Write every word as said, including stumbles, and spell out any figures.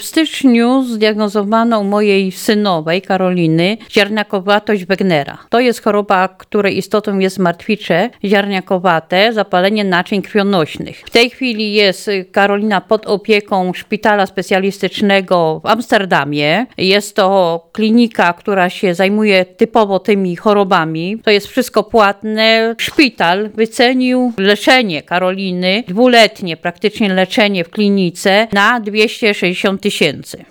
W styczniu zdiagnozowano u mojej synowej, Karoliny, ziarniakowatość Wegnera. To jest choroba, której istotą jest martwicze ziarniakowate zapalenie naczyń krwionośnych. W tej chwili jest Karolina pod opieką szpitala specjalistycznego w Amsterdamie. Jest to klinika, która się zajmuje typowo tymi chorobami. To jest wszystko płatne. Szpital wycenił leczenie Karoliny, dwuletnie praktycznie leczenie w klinice na dwieście sześćdziesiąt tysięcy.